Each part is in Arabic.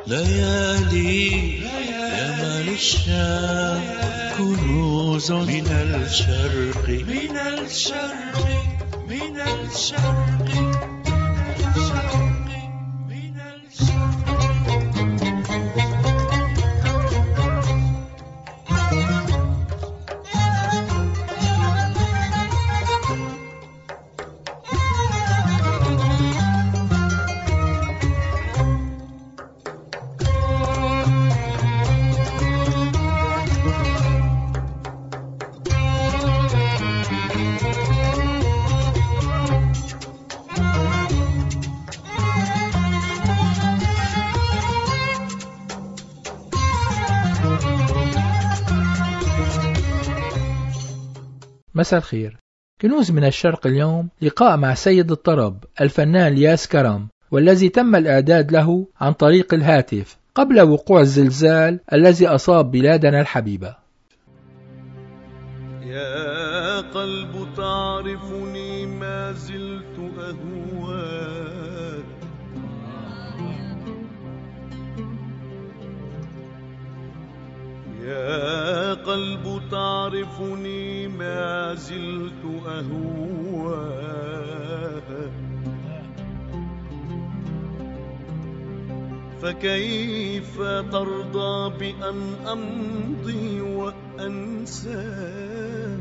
ليالي يمن الشام كنوز من الشرق من الشرق من الشرق من الشرق. مساء الخير. كنوز من الشرق اليوم لقاء مع سيد الطرب الفنان الياس كرم، والذي تم الإعداد له عن طريق الهاتف قبل وقوع الزلزال الذي أصاب بلادنا الحبيبة. يا قلب تعرفني ما زلت أهواك، يا قلب تعرفني ما زلت أهواك، فكيف ترضى بأن أمضي وأنساك،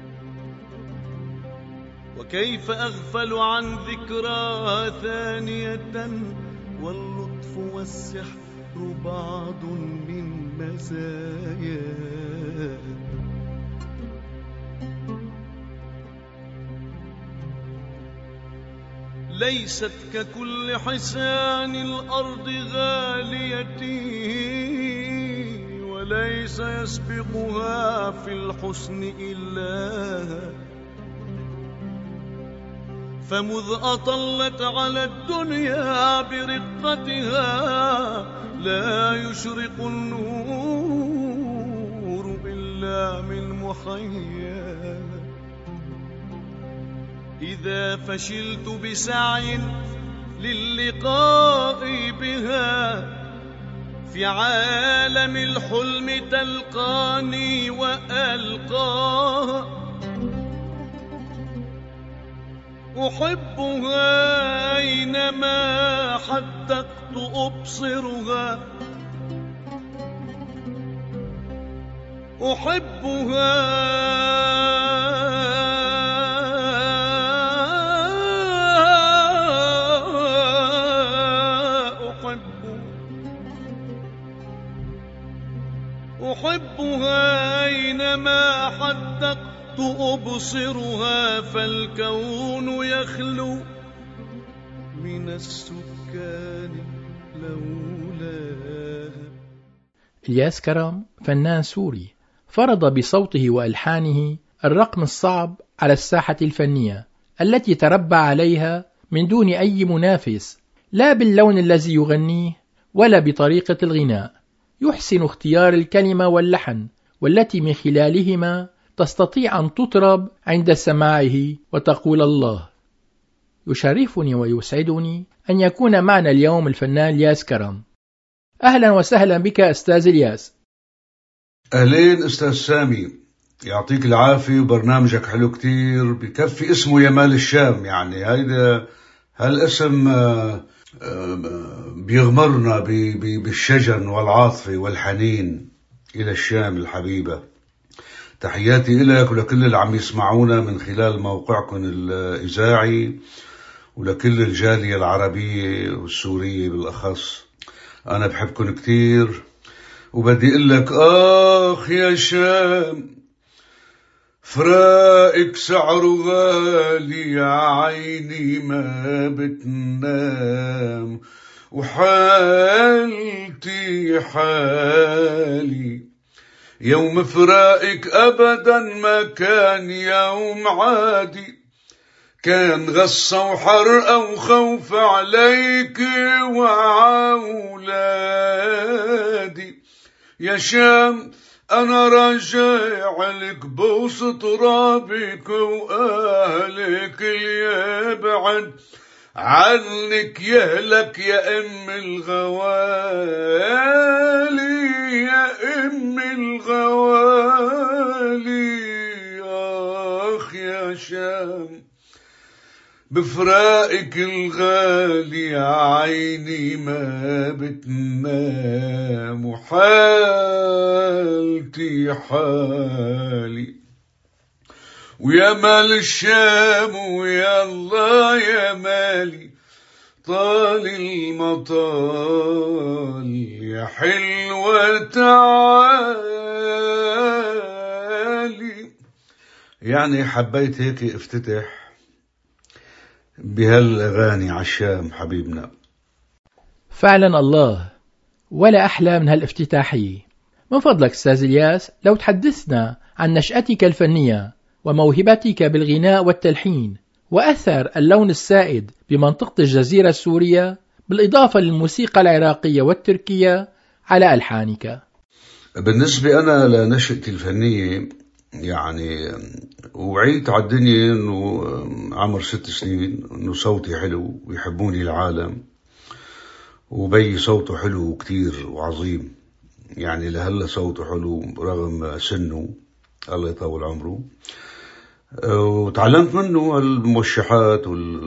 وكيف أغفل عن ذكرى ثانية واللطف والسحر بعض من مزاياك. ليست ككل حسان الأرض غاليتي، وليس يسبقها في الحسن إلا، فمذ أطلت على الدنيا برقتها لا يشرق النور إلا من محياك. إذا فشلت بسعي للقاء بها في عالم الحلم تلقاني وألقاها، أحبها أينما حدقت أبصرها، أحبها أحبها أينما حدقت أبصرها، فالكون يخلو من السكان لولاها. الياس كرم فنان سوري فرض بصوته وألحانه الرقم الصعب على الساحة الفنية التي تربى عليها من دون أي منافس، لا باللون الذي يغنيه ولا بطريقة الغناء. يحسن اختيار الكلمة واللحن، والتي من خلالهما تستطيع أن تطرب عند سماعه وتقول الله. يشرفني ويسعدني أن يكون معنا اليوم الفنان الياس كرم. أهلا وسهلا بك أستاذ الياس. أهلين أستاذ سامي، يعطيك العافية، وبرنامجك حلو كتير، بكفي اسمه يمال الشام. يعني هالاسم بيغمرنا بالشجن والعاطفة والحنين إلى الشام الحبيبة. تحياتي إليك ولكل اللي عم يسمعونا من خلال موقعكم الإذاعي، ولكل الجالية العربية والسورية بالأخص. أنا بحبكم كتير، وبدي أقول لك آخ يا شام، فراقك سعره غالي، يا عيني ما بتنام، وحالتي حالي، يوم فراقك أبدا ما كان يوم عادي، كان غصة وحرقة وخوف عليك وعولادي. يا شام أنا راجع لك بوسط ترابك وأهلك اللي يبعد عنك يهلك يا ام الغوالي، يا ام الغوالي. اخ يا شام بفراقك الغالي عيني ما بتنام، وحالتي حالي. ويا مال الشام ويا الله يا مالي، طال المطال يا حلوة تعالي. يعني حبيت هيك افتتح بهالأغاني عالشام حبيبنا. فعلا الله، ولا أحلى من هالافتتاحية. من فضلك أستاذ إلياس، لو تحدثنا عن نشأتك الفنية وموهبتك بالغناء والتلحين، وأثر اللون السائد بمنطقة الجزيرة السورية بالإضافة للموسيقى العراقية والتركية على ألحانك. بالنسبة أنا لنشأتي الفنية، يعني وعيت على الدنيا إنه عمر 6 سنين، إنه صوتي حلو ويحبوني العالم، وبي صوته حلو كتير وعظيم، يعني لهلا صوته حلو رغم سنه، الله يطول عمره. وتعلمت منه الموشحات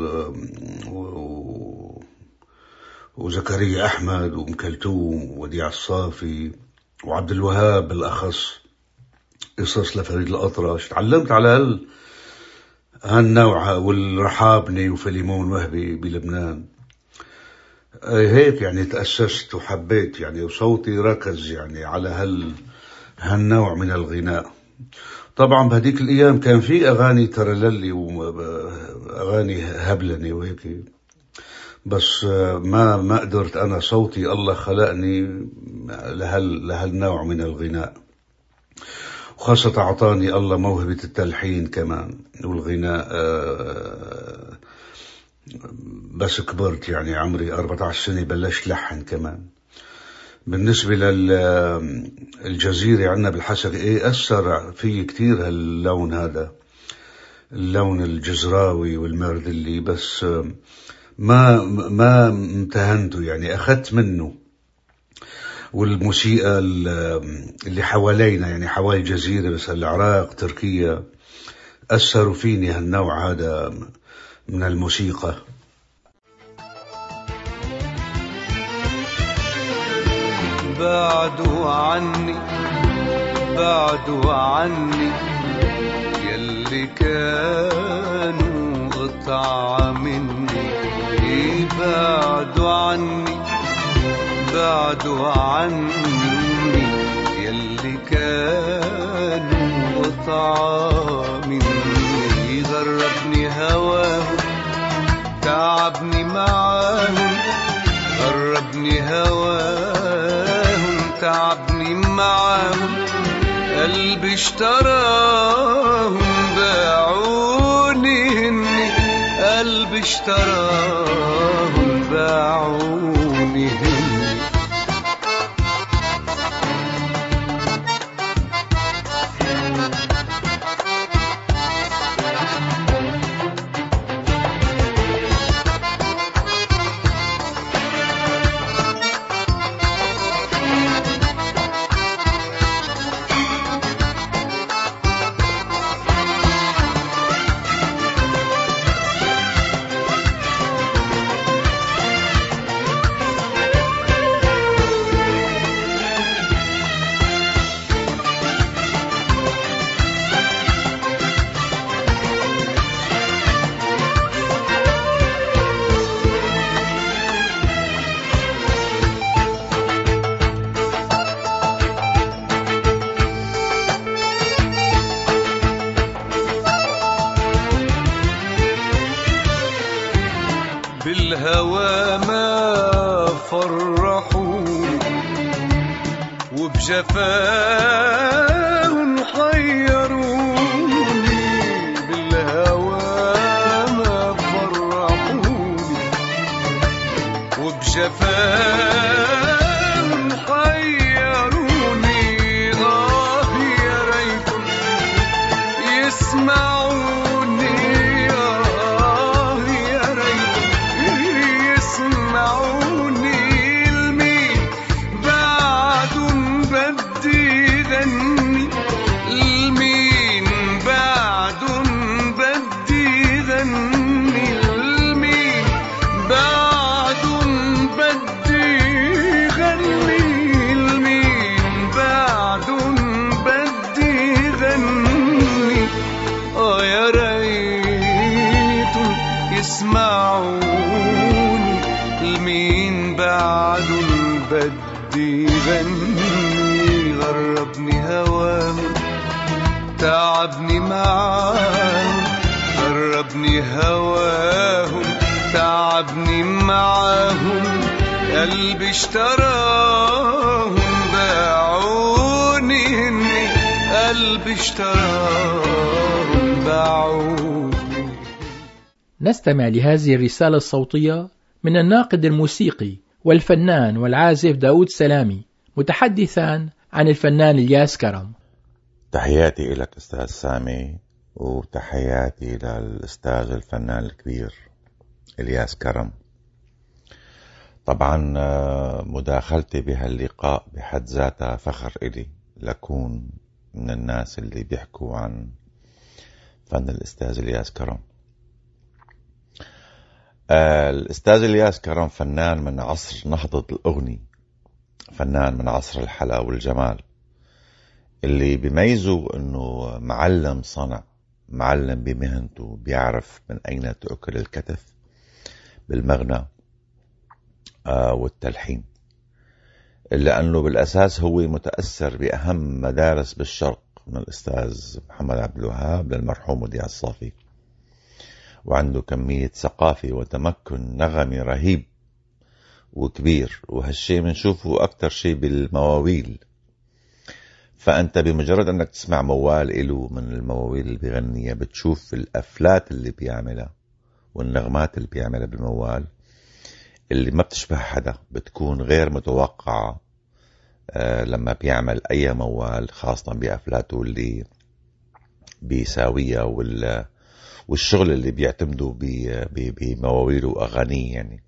وزكريا أحمد وأم كلثوم ووديع الصافي وعبد الوهاب بالأخص، قصص لفريد الأطرش. تعلمت على هالنوع، والرحابني وفليمون وهبي بلبنان. هيك يعني تأسست وحبيت يعني، وصوتي ركز يعني على هالنوع من الغناء. طبعا بهديك الأيام كان في أغاني ترللي وأغاني هبلني وهيك، بس ما قدرت أنا، صوتي الله خلقني لهالنوع من الغناء، وخاصة أعطاني الله موهبة التلحين كمان والغناء. بس كبرت يعني عمري 14 سنة بلشت لحن كمان. بالنسبة للجزيرة عنا بالحسكة، أثر في كتير هاللون هذا، اللون الجزراوي والمردلي، بس ما امتهنته يعني، أخذت منه. والموسيقى اللي حوالينا يعني حوالي الجزيرة، بس العراق تركيا، أثروا فيني هالنوع هذا من الموسيقى. بعدوا عني يلي كانوا قطعة مني، بعدوا عني يلي كانوا قطعة مني. غربني هواهم تعبني معاهم، غربني هواهم تعبني معاهم. قلبي اشتراهم باعوني هني، قلبي اشتراهم باعوني هني. بالهوى ما فرحوني، وبجفاهم حيروني. بالهوى ما فرحوني، وبجفاهم حيروني. يا ريتهم يسمعوني، بدي غني غربني هواهم تعبني معاهم غربني هواهم تعبني معاهم قلبي اشتراهم باعوني هني قلبي اشتراهم باعوني. نستمع لهذه الرسالة الصوتية من الناقد الموسيقي والفنان والعازف داود سلامي متحدثا عن الفنان إلياس كرم. تحياتي إليك أستاذ سامي، وتحياتي للأستاذ الفنان الكبير إلياس كرم. طبعا مداخلتي بهاللقاء بحد ذاتها فخر إلي لكون من الناس اللي بيحكوا عن فن الأستاذ إلياس كرم. الأستاذ إلياس كرم فنان من عصر نهضة الأغنية، فنان من عصر الحلا والجمال، اللي بيميزه أنه معلم صنع، معلم بمهنته، بيعرف من أين تؤكل الكتف بالمغنى والتلحين، لأنه بالأساس هو متأثر بأهم مدارس بالشرق من الأستاذ محمد عبد الوهاب للمرحوم وديع الصافي، وعنده كمية ثقافة وتمكن نغمي رهيب وكبير، وهالشي منشوفه أكتر شي بالمواويل. فأنت بمجرد أنك تسمع موال إله من المواويل اللي بيغنيها بتشوف الأفلات اللي بيعملها والنغمات اللي بيعملها بالموال اللي ما بتشبه حدا، بتكون غير متوقعة لما بيعمل أي موال، خاصة بأفلاته اللي بيساويها والشغل اللي بيعتمدوا بمواويله وأغانيه. يعني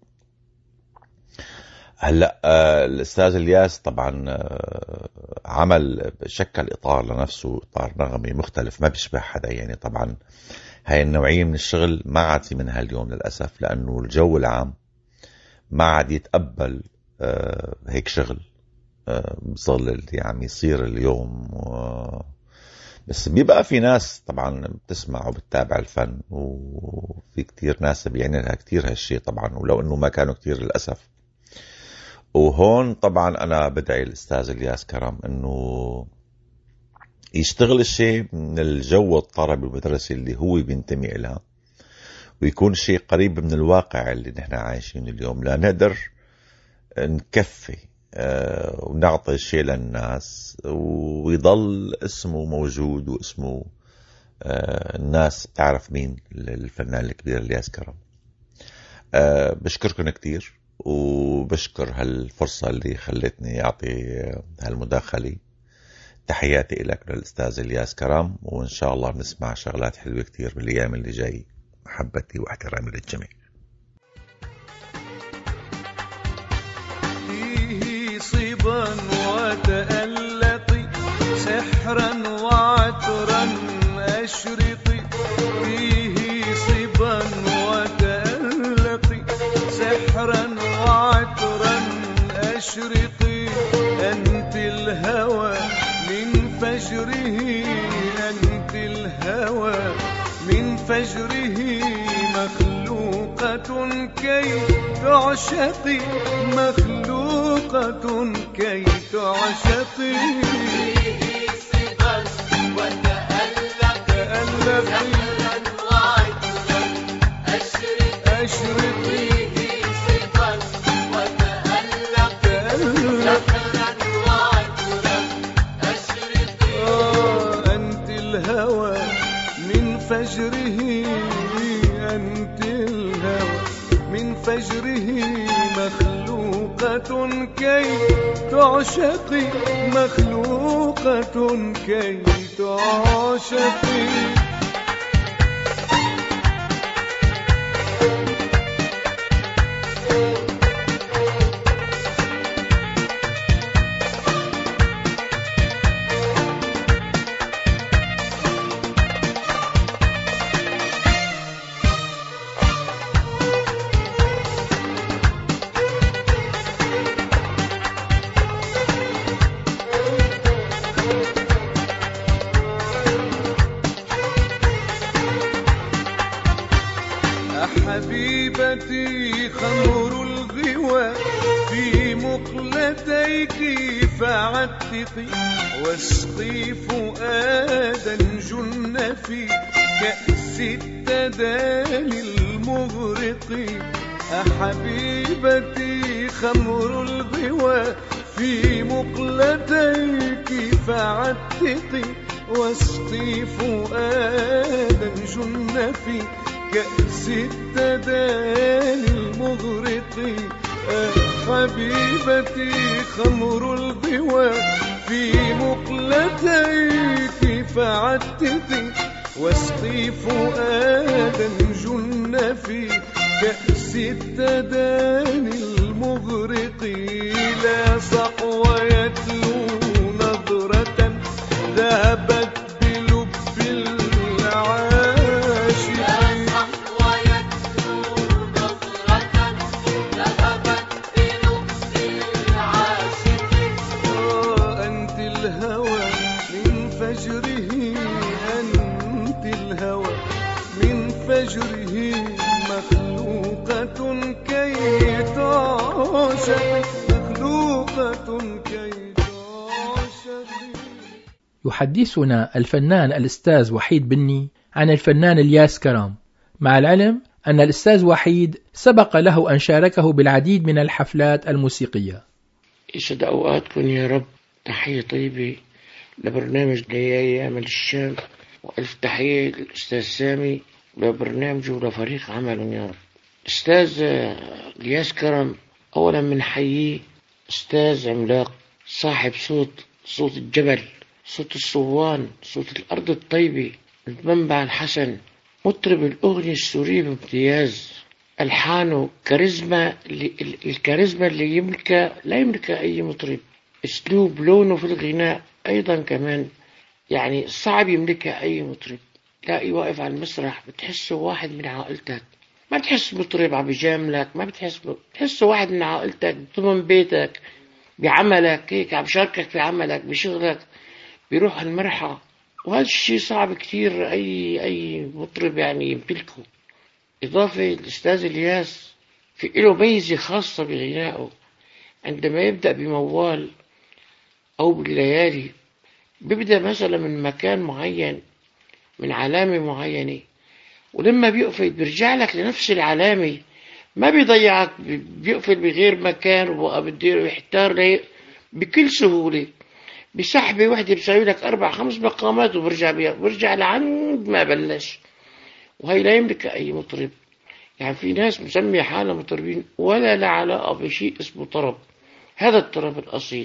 هلأ الأستاذ إلياس طبعا عمل شكل إطار لنفسه، إطار نغمي مختلف ما بيشبه حدا. يعني طبعا هاي النوعية من الشغل ما عاد في منها اليوم للأسف، لأنه الجو العام ما عاد يتقبل هيك شغل بظل اللي عم يصير اليوم. بس بيبقى في ناس طبعا بتسمع وبتتابع الفن، وفي كتير ناس بيعني لها كتير هالشي طبعا، ولو انه ما كانوا كتير للأسف. وهون طبعا انا بدعي الأستاذ إلياس كرم انه يشتغل الشيء من الجو الطربي والمدرسي اللي هو بينتمي لها، ويكون شيء قريب من الواقع اللي نحن عايشين اليوم، لا نقدر نكفي ونعطي شيء للناس ويضل اسمه موجود، واسمه الناس تعرف مين الفنان الكبير إلياس كرم. بشكركم كتير، وبشكر هالفرصة اللي خلتني أعطي هالمداخلة. تحياتي لك للأستاذ إلياس كرم، وإن شاء الله نسمع شغلات حلوة كتير بالأيام اللي جاي. محبتي واحترامي للجميع. فيه صبا وتألقي سحرا وعطرا أشرقي، فيه صبا وتألقي سحرا وعطرا أشرقي، أنت الهوى من فجره، أنت الهوى من فجره، مخلوقة كي تعشقي، مخلوقة كي تعشقي. فيه صبا وتألقي سحرا وعطرا أشرقي، فيه صبا وتألقي سحرا وعطرا أشرقي. أنت الهوى من فجره، أنت الهوى من فجره، مخلوقة كي تعشقي، مخلوقة كي تعشقي. حبيبتي خمر الغوى في مقلتيك فعتقي واسقي فؤادا جن في كأس التداني المغرق. أحبيبتي خمر الغوى في مقلتيك فعتقي واسقي فؤادا جن في كأس التداني المغرق. حبيبتي خمر الغوى في مقلتيك فعتقي واسقي فؤادا جن في كأس التداني المغرق. لا صحو يتلو نظرة ذهبت بلب العاشق. أنت الهوى من فجره، أنت الهوى من فجره مخلوقة كي تعشق، مخلوقة كي تعشق. يحدثنا الفنان الأستاذ وحيد بني عن الفنان الياس كرام، مع العلم أن الأستاذ وحيد سبق له أن شاركه بالعديد من الحفلات الموسيقية. يسعد أوقاتكم يا رب. تحية طيبة لبرنامج ليالي يعمل الشام، وألف تحية للأستاذ سامي لبرنامجه ولفريق عمله يا رب. أستاذ الياس كرم أولا بنحييه، أستاذ عملاق صاحب صوت الجبل، صوت الصوان، صوت الأرض الطيبة، المنبع الحسن، مطرب الأغنية السورية بامتياز، ألحانه كاريزما، الكاريزما اللي لا يملكها أي مطرب. أسلوب لونه في الغناء أيضا كمان يعني صعب يملكها أي مطرب. تلاقي واقف على المسرح بتحسه واحد من عائلتك، ما تحس مطرب عم بيجاملك، ما بتحسه واحد من عائلتك، ضمن بيتك، بعملك، هيك عم بشاركك في عملك، بشغلك، بيروح المرحى. وهذا الشيء صعب كتير أي مطرب يعني يمتلكه. إضافة الأستاذ الياس في له ميزة خاصة بغنائه، عندما يبدأ بموال أو بالليالي بيبدأ مثلا من مكان معين، من علامة معينة، ولما بيقفل بيرجع لك لنفس العلامة، ما بيضيعك، بيقفل بغير مكان وبده يحتار ليه بكل سهولة. بسحبة واحدة بيساوي لك 4-5 مقامات وبرجع لعند ما بلش. وهي لا يملك أي مطرب. يعني في ناس مسمية حالة مطربين ولا لا علاقة بشيء اسمه طرب، هذا الطرب الأصيل.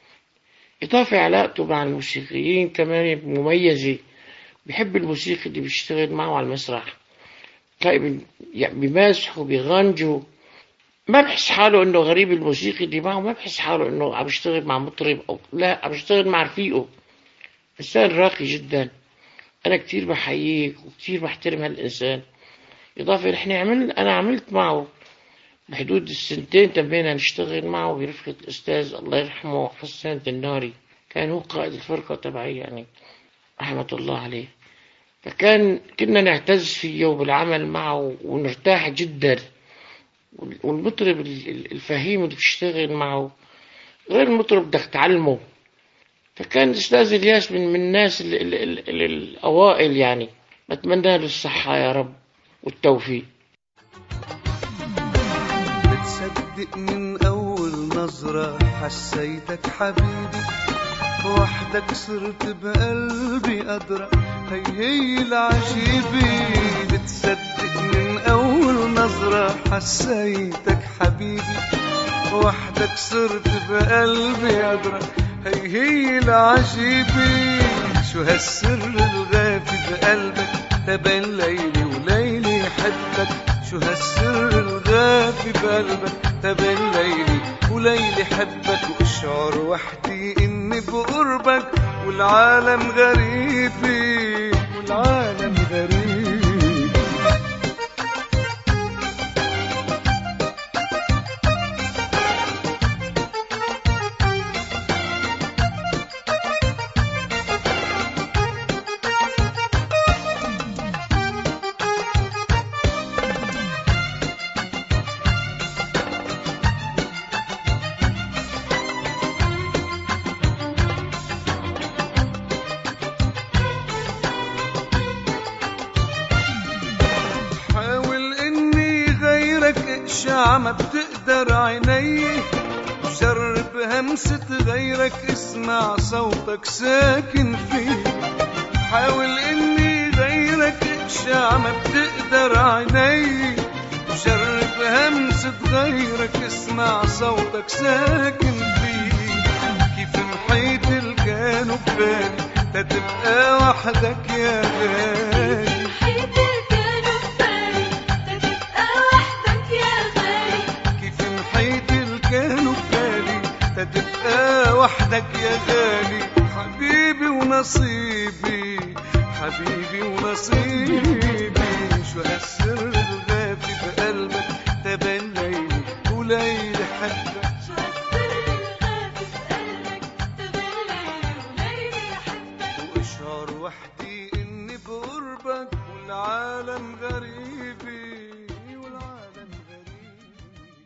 إضافة علاقته مع الموسيقيين كمان مميزة، بيحب الموسيقى اللي بيشتغل معه على المسرح، تلاقي بيمازحوا بيغنجوا، ما بحس حاله انه غريب. الموسيقي اللي معه ما بحس حاله انه عم يشتغل مع مطرب، او لا، عم يشتغل مع رفيقه. انسان راقي جدا، انا كتير بحييك وكتير بحترم هالانسان. اضافه انا عملت معه بحدود السنتين تمينا نشتغل معه برفقة الأستاذ الله يرحمه حسان الناري، كان هو قائد الفرقة تبعي يعني، رحمة الله عليه. كنا نعتز فيه وبالعمل معه ونرتاح جدا. والمطرب الفهيم اللي بيشتغل معه غير المطرب بدك تعلمه. فكان الأستاذ الياس من الناس الأوائل يعني. بتمنى له الصحة يا رب والتوفيق. بتصدق من أول نظرة حسيتك حبيبي، وحدك صرت بقلبي أدرى، هي العجيبة. بتصدق من أول نظرة حسيتك حبيبي، وحدك صرت بقلبي أدرى، هي العجيبة. شو هالسر الغافي بقلبك تبين ليلي وليلي حبك، شو هالسر الغافي بقلبك تبين ليلي وليلي حبك. واشعر وحدي اني بقربك والعالم غريبي، والعالم غريبي. اشعة ما بتقدر عيني، جرب همسة غيرك اسمع صوتك ساكن فيه. حاول اني غيرك اشعة ما بتقدر عيني، جرب همسة غيرك اسمع صوتك ساكن فيه. كيف محيط الكان وبالي تتبقى وحدك يا غالي، محيط الكان وبالي تتبقى وحدك يا غالي، كيف محيط الكان وبالي تتبقى وحدك يا غالي. حبيبي ونصيبي حبيبي ونصيبي، شو هالسر الغافي بقلبك تبان ليلي وليلي حبك. شو هالسر الغافي بقلبك تبان ليلي وليلي حبك. واشعر وحدي اني بقربك والعالم غريبي والعالم غريبي.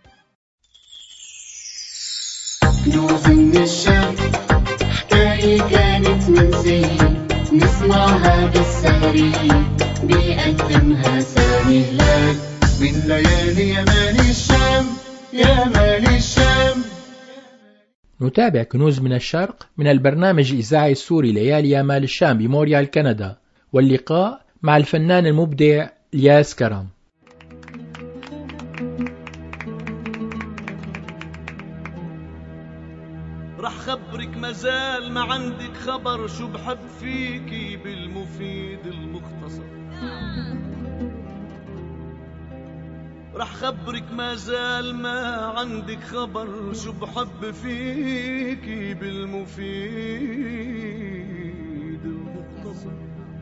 كنوز من الشام حكاية كانت منسية، نسمعها بالسهري بيقدمها سامي هلال من ليالي يمان الشام يمان الشام. نتابع كنوز من الشرق من البرنامج الإذاعي السوري ليالي يامال الشام بموريال كندا، واللقاء مع الفنان المبدع الياس كرم. رح خبرك مازال ما عندك خبر شو بحب فيكي بالمفيد المختصر. رح خبرك مازال ما عندك خبر شو بحب فيكي بالمفيد المختصر.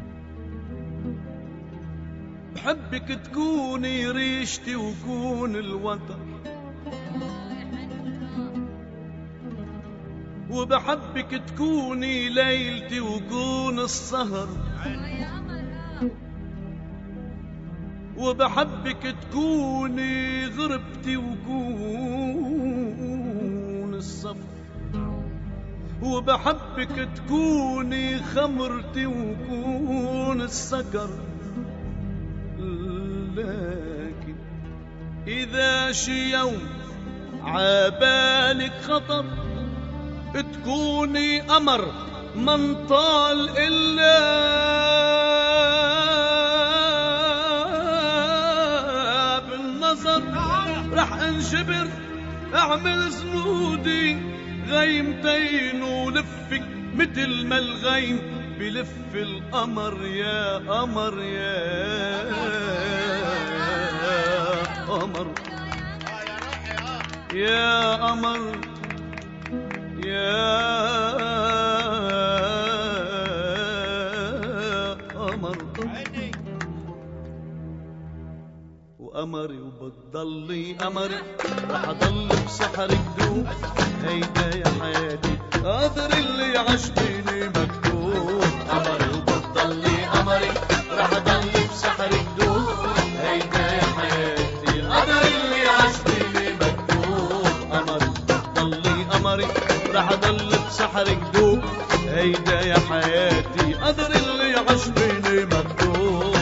بحبك تكوني ريشتي وكون الوتر، وبحبك تكوني ليلتي وكون السهر، وبحبك تكوني غربتي وكون السفر، وبحبك تكوني خمرتي وكون السكر. لكن إذا شي يوم عبالك خطر تكوني قمر من طال إلا بالنظر. رح انجبر اعمل زنودي غيمتين ولفك مثل ما الغيم بلف القمر يا قمر يا قمر يا قمر يا قمر. وقمري وبتضلي قمري رح اضل بسحرك دوب. هيدا يا حياتي قدر اللي عشقيني مكتوب. قمري وبتضلي قمري رح اضل بسحرك دوب. هيدا يا حياتي قدر اللي عشقيني مكتوب. قمري وبتضلي قمري رح اضل بسحرك دوب. هيدا يا حياتي قدر اللي عشقيني مكتوب.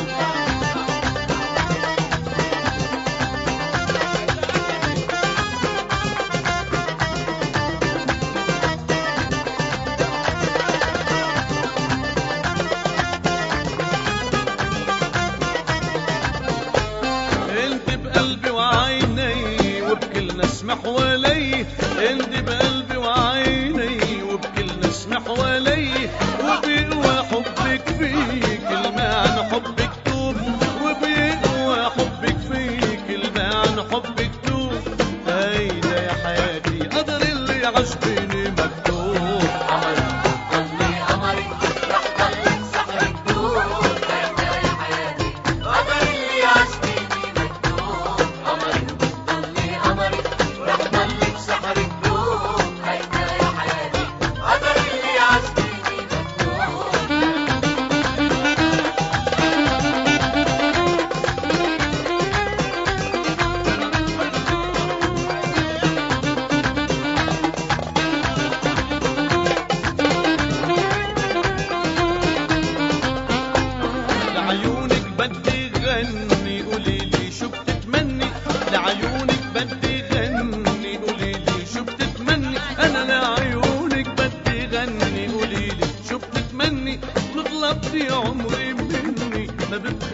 انت بقلبي وعيني وبكل نسمح ولي. انت بقلبي وعيني وبكل نسمح ولي. وبيقوى حبك فيك المعنى حبك توب. وبيقوى حبك فيك المعنى حبك توب. هيدا يا حياتي قدر اللي عشقيني مكتوب. قمري ضلي قمري رح ضلك سحرك دوب. هيدا يا حياتي قدر اللي عشقيني مكتوب. قمري ضلي قمري رح ضلك سحرك دوب. هيدا يا حياتي قدر اللي عشقيني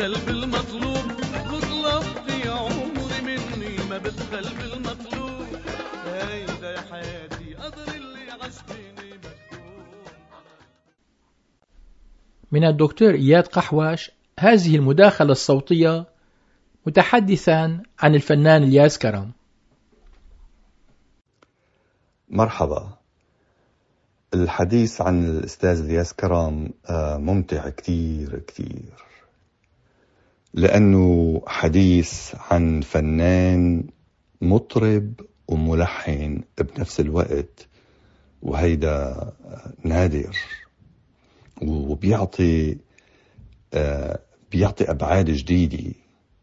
بتخل بالمطلوب، وطلبت يا عمري مني ما بتخل بالمطلوب. هيدا يا حياتي قدر اللي عشتني مكتوب. من الدكتور إياد قحواش هذه المداخلة الصوتية متحدثا عن الفنان الياس كرم. مرحبا. الحديث عن الأستاذ الياس كرم ممتع كتير لأنه حديث عن فنان مطرب وملحن بنفس الوقت، وهيدا نادر وبيعطي أبعاد جديدة.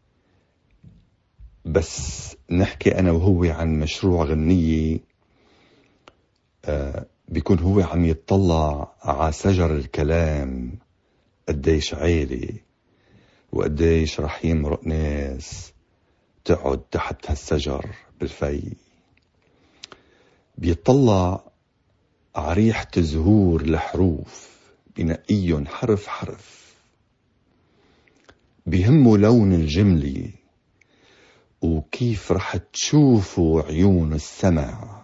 بس نحكي أنا وهو عن مشروع غنية، بيكون هو عم يتطلع على شجر الكلام قديش عالي، وقديش رح يمرق ناس تقعد تحت هالشجر بالفي. بيطلع على ريحة زهور الحروف، بنقيهم حرف حرف. بيهمه لون الجملة وكيف رح تشوفوا عيون السمع،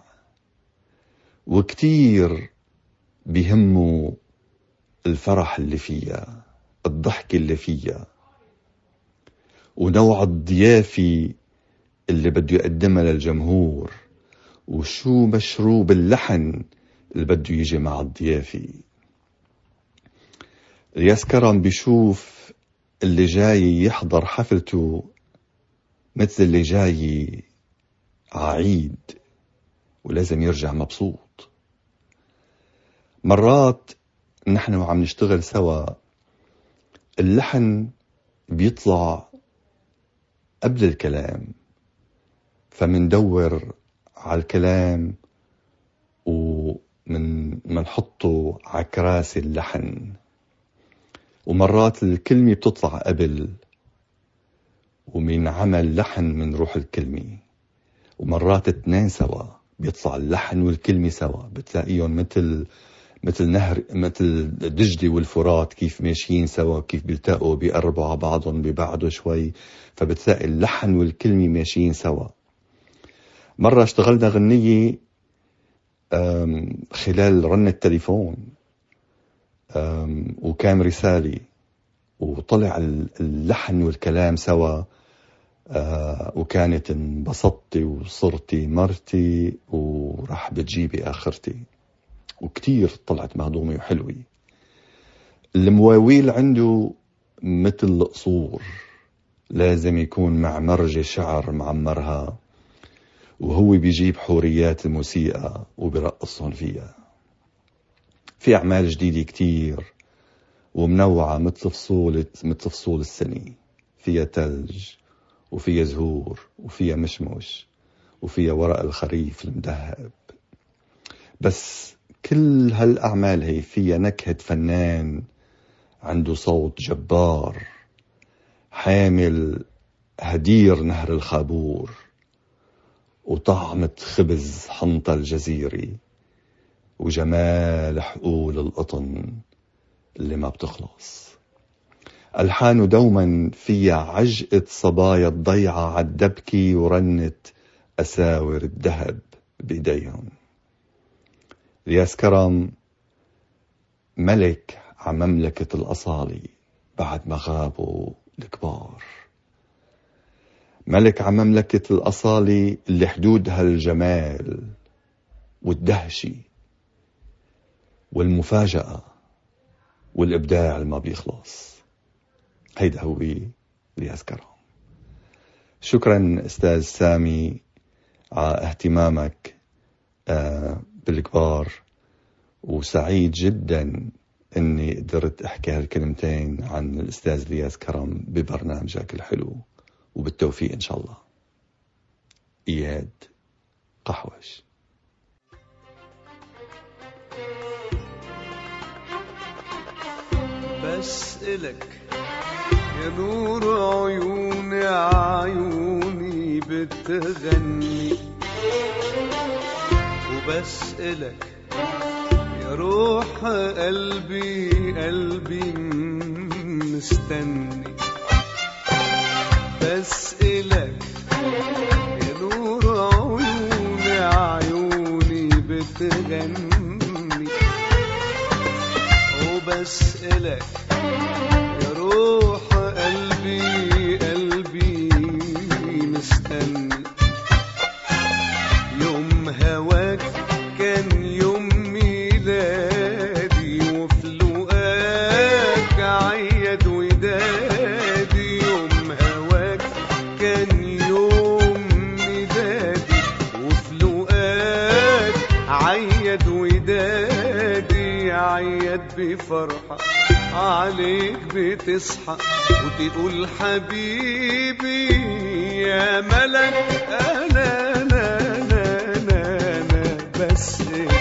وكتير بيهمه الفرح اللي فيها، الضحك اللي فيها، ونوع الضيافة اللي بده يقدمها للجمهور، وشو مشروب اللحن اللي بده يجي مع الضيافة. الياس كرم بيشوف اللي جاي يحضر حفلته مثل اللي جاي عيد، ولازم يرجع مبسوط. مرات نحن وعم نشتغل سوا اللحن بيطلع قبل الكلام، فمندور على الكلام ومنحطه على كراسي اللحن. ومرات الكلمة بتطلع قبل ومن عمل لحن من روح الكلمة، ومرات اتنين سوا بيطلع اللحن والكلمة سوا. بتلاقيهم مثل نهر، مثل دجلة والفرات، كيف ماشيين سوا، كيف بيلتقوا بيقربوا على بعضهم ببعضوا شوي، فبتلاقي اللحن والكلمة ماشيين سوا. مرة اشتغلنا غنية خلال رن التليفون، وكان رسالة، وطلع اللحن والكلام سوا، وكانت انبسطتي وصرتي مرتي ورح بتجيبي آخرتي، وكتير طلعت مهضومة وحلوة. المواويل عنده مثل القصور، لازم يكون مع مرجة شعر معمرها، وهو بيجيب حوريات الموسيقى وبيرقصهم فيها. في أعمال جديدة كتير ومنوعة مثل فصول السنة، فيها تلج وفيها زهور وفيها مشمش وفيها ورق الخريف المدهب. بس كل هالأعمال هي فيها نكهة فنان عنده صوت جبار، حامل هدير نهر الخابور، وطعمة خبز حنطة الجزيري، وجمال حقول القطن اللي ما بتخلص. ألحانه دوما فيها عجقة صبايا الضيعة عالدبكي، ورنة أساور الذهب بإيديهم. الياس كرم ملك على مملكة الأصالة بعد ما غابوا الكبار. ملك على مملكة الأصالة اللي حدودها الجمال والدهشة والمفاجأة والإبداع اللي ما بيخلص. هيدا هو الياس كرم. شكرا أستاذ سامي على اهتمامك بالكبار، وسعيد جدا اني قدرت احكي هالكلمتين عن الأستاذ الياس كرم ببرنامجك الحلو، وبالتوفيق ان شاء الله. إياد قحواش. بسألك يا نور عيوني عيوني بتغني، وبسألك يا روح قلبي قلبي مستني. بسألك يا نور عيوني عيوني بتغني وبسألك يا روح قلبي قلبي مستني يوم هواك كان يوم ميلادي وفي لقاك عيد ودادي يوم هواك كان يوم ميلادي وفي لقاك عيد ودادي عيد بفرحة عليك بتصحى وتقول حبيبي يا ملك أنا بس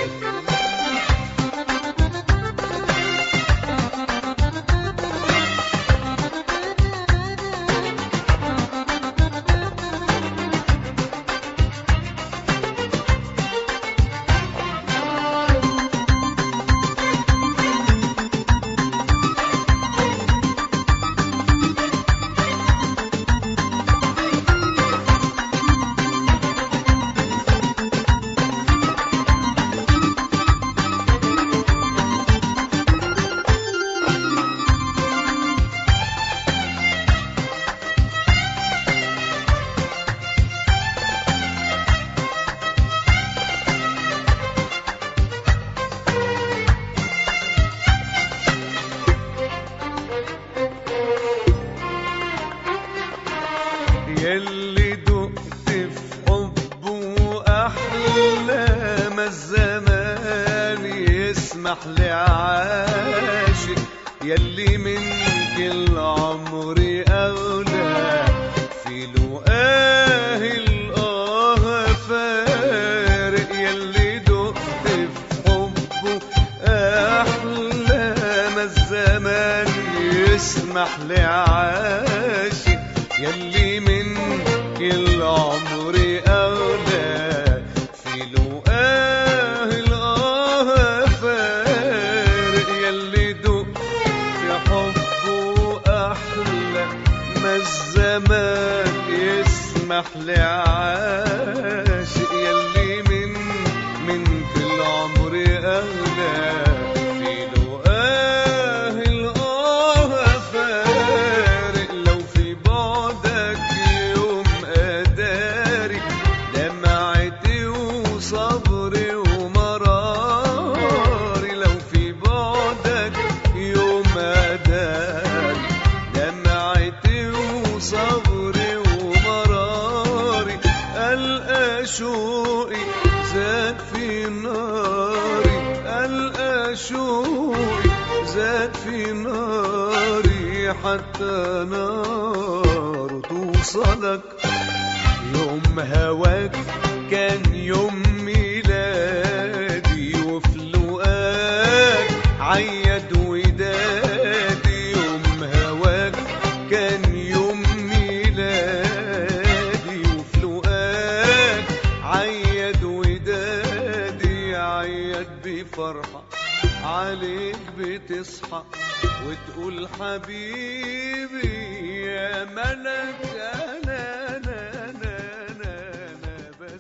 يلي دقت في حبه أحلى ما الزمان يسمح لعاشق يلي من كل عمري أغلى في لقاه الآه فارق يلي دقت في حبه أحلى ما الزمان يسمح لعاشق يلي من كل عمري أغلى في لقاه الآه فارق يلي دق في حبه أحلى ما الزمان يسمح لعاشق يلي من كل عمري أغلى في لقاه الآه فارق لو في بعدك يوم أداري دمعتي وصبري ومراري لو في بعدك يوم أداري دمعتي وصبري ومراري ألقى شوقي زاد في ناري ألقى شوقي زاد في ناري حتى نار توصلك يوم هواك كان يوم ميلادي وفي لقاك عيد ودادي يوم هواك كان يوم ميلادي وفي لقاك عيد ودادي عيد بفرحة عليك بتصحى وتقول حبيبي يا ملك أنا بس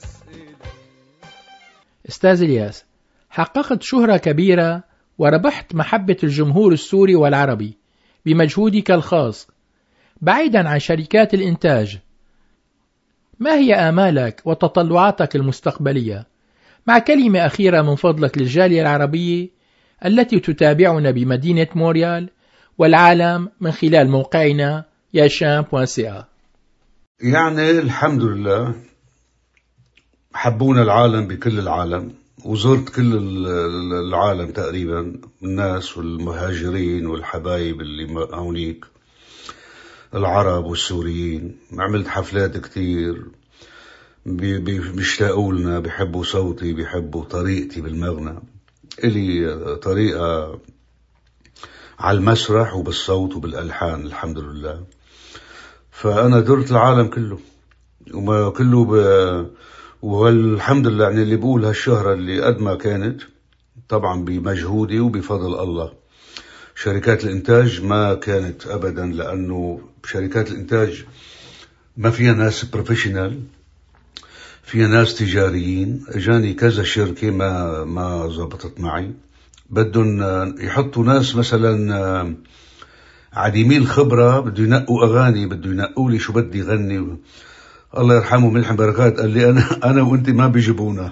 أستاذ إلياس، حققت شهرة كبيرة وربحت محبة الجمهور السوري والعربي بمجهودك الخاص بعيدا عن شركات الإنتاج. ما هي آمالك وتطلعاتك المستقبلية؟ مع كلمة أخيرة من فضلك للجالية العربية التي تتابعنا بمدينة مونريال والعالم من خلال موقعنا yasham.ca. يعني الحمد لله حبونا العالم بكل العالم وزرت كل العالم تقريبا الناس والمهاجرين والحبايب اللي هونيك العرب والسوريين عملت حفلات كتير بيشتاقوا لنا بيحبوا صوتي بيحبوا طريقتي بالمغنى إلي طريقة على المسرح وبالصوت وبالألحان الحمد لله. فأنا درت العالم كله وما كله والحمد لله. يعني اللي بقول هالشهرة اللي قد ما كانت طبعا بمجهودي وبفضل الله. شركات الإنتاج ما كانت أبدا، لأنه شركات الإنتاج ما فيها ناس بروفيشنال، فيها ناس تجاريين. اجاني كذا شركة ما زبطت معي، بدهم يحطوا ناس مثلا عديمي الخبرة، بده ينقوا أغاني، بده ينقوا لي شو بدي غني. الله يرحمه ملحم بركات قال لي أنا وأنت ما بيجيبونا.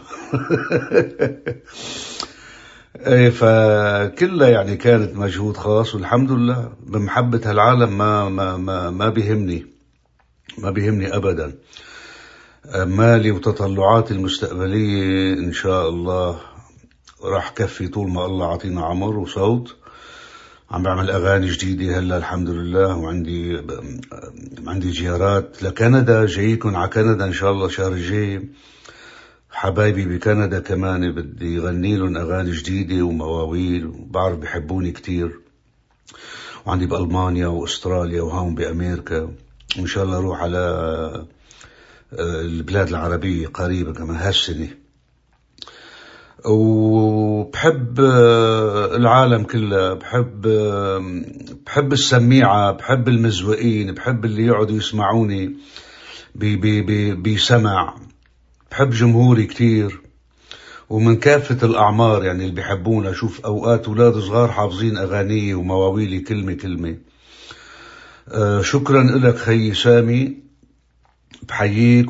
إيه، فكلها يعني كانت مجهود خاص، والحمد لله بمحبة هالعالم ما بيهمني أبدا. مالي وتطلعاتي المستقبلية إن شاء الله راح كفي طول ما الله عطينا عمر وصوت. عم بعمل أغاني جديدة هلا الحمد لله، وعندي زيارات لكندا، جايكم على كندا إن شاء الله الشهر الجاي. حبايبي بكندا كمان بدي غني لهم أغاني جديدة ومواويل، وبعرف بيحبوني كتير. وعندي بألمانيا وأستراليا وهون بأمريكا، وإن شاء الله أروح على البلاد العربية قريبا كمان هالسنة. وبحب العالم كله، بحب السميعة، بحب المزوقين، بحب اللي يقعدوا يسمعوني بسمع. بحب جمهوري كتير ومن كافة الأعمار، يعني اللي بيحبونا. أشوف أوقات أولاد صغار حافظين أغاني ومواويلي كلمة كلمة. شكرا لك خي سامي، بحييك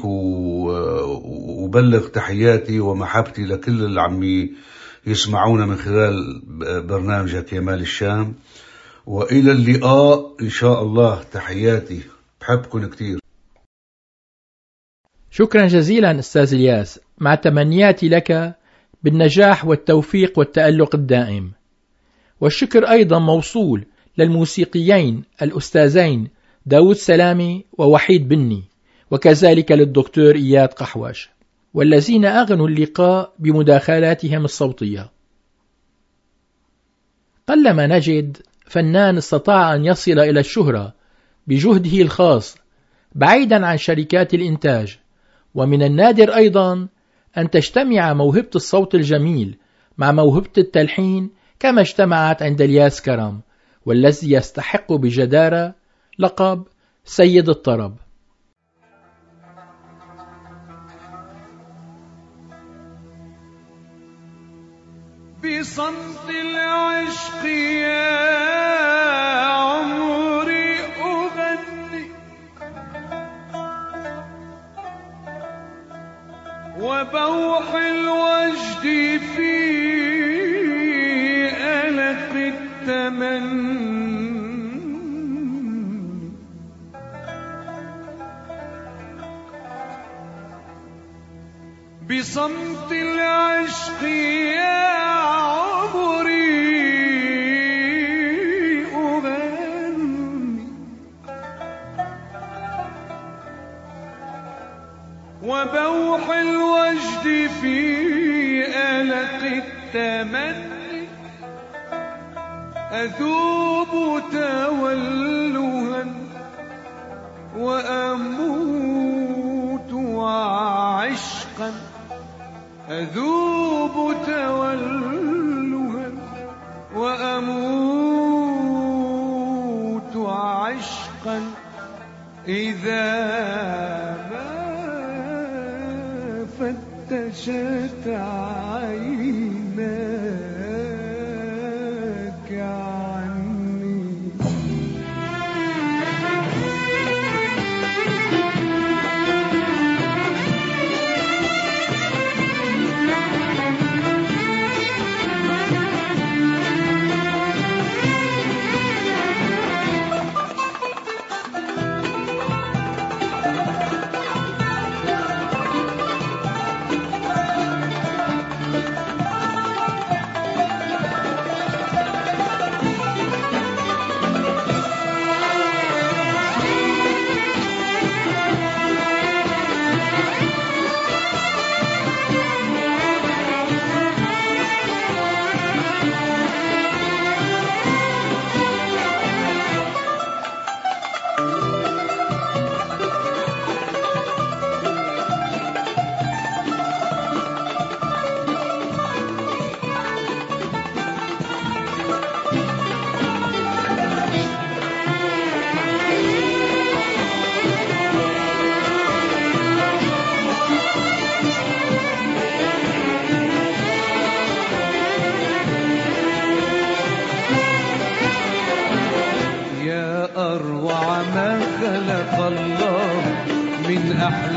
وبلغ تحياتي ومحبتي لكل اللي عم يسمعونا من خلال برنامجك يا مال الشام. وإلى اللقاء إن شاء الله. تحياتي، بحبكم كتير. شكرا جزيلا أستاذ الياس، مع تمنياتي لك بالنجاح والتوفيق والتألق الدائم. والشكر أيضا موصول للموسيقيين الأستاذين داود سلامي ووحيد بني، وكذلك للدكتور إياد قحواش، والذين أغنوا اللقاء بمداخلاتهم الصوتية. قلما نجد فنان استطاع أن يصل إلى الشهرة بجهده الخاص بعيدا عن شركات الإنتاج، ومن النادر أيضا أن تجتمع موهبة الصوت الجميل مع موهبة التلحين كما اجتمعت عند الياس كرم، والذي يستحق بجدارة لقب سيد الطرب. بصمت العشق يا عمري أغني، وبوح الوجد في ألف التمني. بصمت العشق يا عمري أغني، وبوح الوجد في ألق التمني. أذوب تولها وأموت عشقا، أذوب تولها وأموت عشقا، إذا ما فتشت عيناك عني.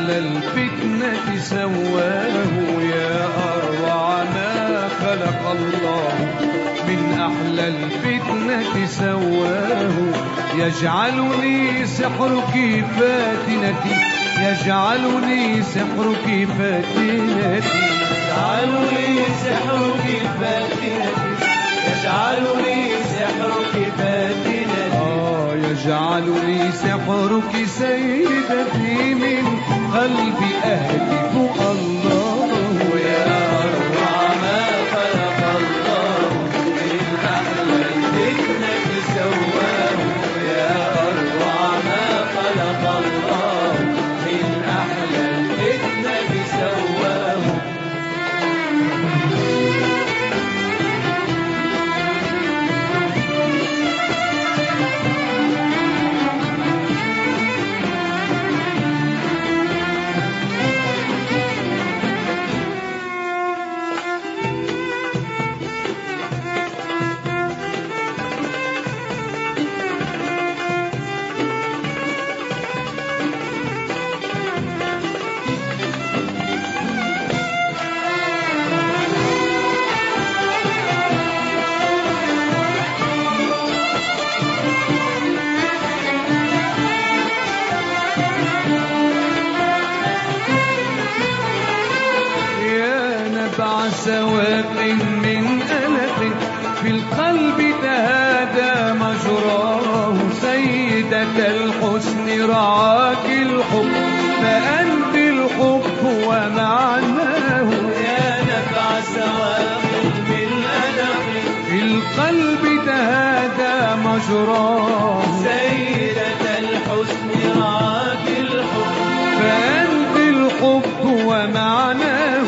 أحلى الفتنة سواه يا أروع ما خلق الله من أحلى الفتنة سواه يجعلني سحرك فاتنتي يجعلني سحرك فاتنتي يجعلني سحرك فاتنتي يجعلني سحرك فاتنتي يجعلني سحرك سيدتي من قلبي أهتف الله يا أروع ما خلق الله من أحلى الفتنة سواه يا أروع ما خلق الله من أحلى الفتنة سواه سواق من ألف في القلب تهادى مجراه سيدة الحسن رعاك الحب فأنت الحب ومعناه يا نبع سواق من ألف في القلب تهادى مجراه سيدة الحسن رعاك الحب فأنت الحب ومعناه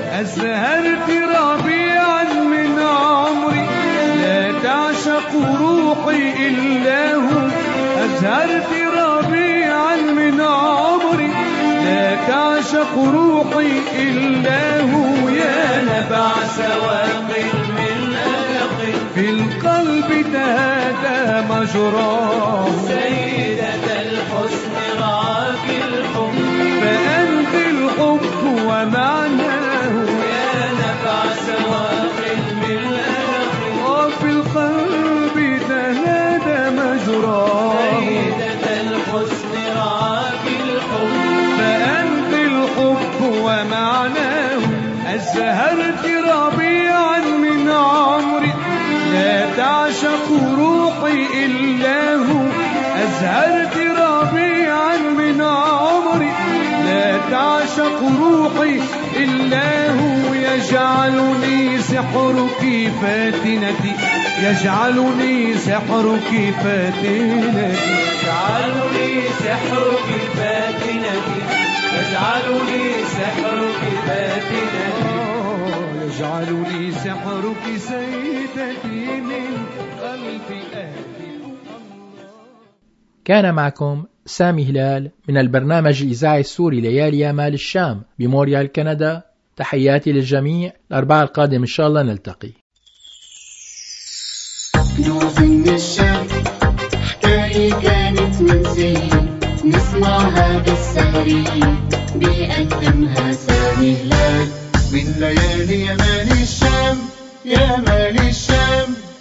أزهرت ربيعا من عمري لا تعشق روحي إلا هو أزهرت ربيعا من عمري لا تعشق روحي إلا هو يا نبع سواق من ألق في القلب تهادى مجراه سيدة الحسن رعاك الحب فأنت الحب ومعناه يا نبع سواق من ألق وفي القلب تهادى مجراه سيدة الحسن رعاك الحب فأنت الحب ومعناه أزهرت ربيعا من عمري لا تعشق روحي إلا هو أزهرت ربيعا من عمري لا تعشق روحي إلا هو يجعلني سحرك فاتنتي يجعلني سحرك فاتنتي يجعلني سحرك فاتنتي يجعلني سحرك فاتنتي يجعلني سحرك سيدتي من قلب أهلي كان معكم سامي هلال من البرنامج الإذاعي السوري ليالي آمال الشام بمونريال كندا. تحياتي للجميع. الأربعاء القادم إن شاء الله نلتقي. كنوز من الشام حكاية كانت من زين نسمعها بالسهري بيقدمها سامي هلال من ليالي يا مال الشام يا مال الشام.